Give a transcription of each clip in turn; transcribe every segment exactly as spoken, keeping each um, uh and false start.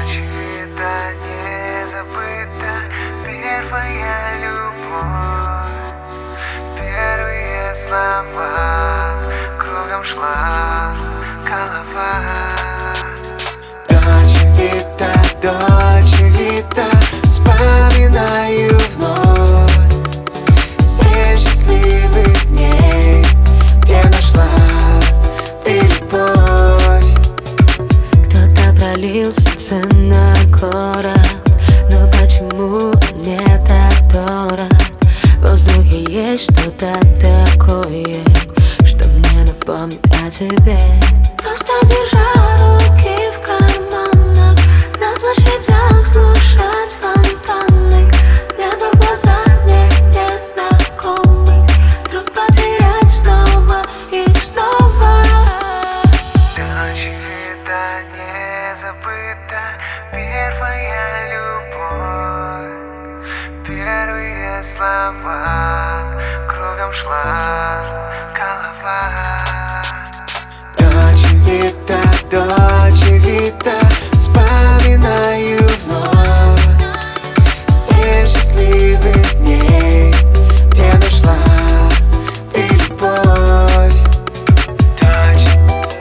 Дольче Вита, не забыта первая любовь. Первые слова, кругом шла голова. Дольче Вита, Дольче Вита, вспоминаю вновь семь счастливых дней, где нашла ты любовь. Кто-то пролил сердце на город, но почему мне так дорог? В воздухе есть что-то такое, что мне напомнит о тебе. Просто держа руки в карманах, на площадях слушать фонтаны, небо в глазах мне незнакомый, вдруг потерять снова и снова. Дольче Вита, не забыта первая любовь. Первые слова, кругом шла голова. Дольче Вита, Дольче Вита, вспоминаю вновь семь счастливых дней, где нашла ты любовь. Дольче,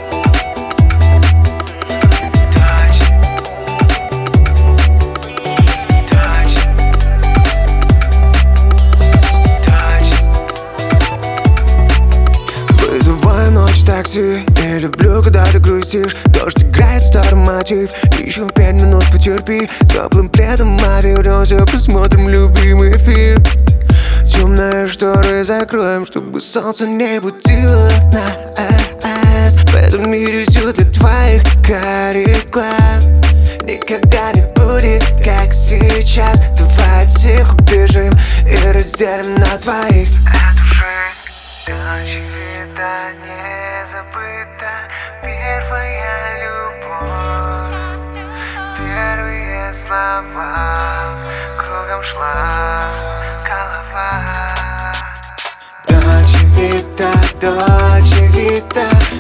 Дольче, Дольче, Дольче. Вызываю ночь такси, не люблю, когда ты грустишь. Дождь играет старый мотив, еще пять минут потерпи. Теплым пледом обернемся, посмотрим любимый фильм. Темные шторы закроем, чтобы солнце не будило нас. В этом мире все для твоих карих глаз. Никогда не будет, как сейчас. Давай от всех убежим и разделим на двоих Эту жизнь. Дольче Вита, не забыта первая любовь. Первые слова, кругом шла голова. Дольче Вита, Дольче Вита,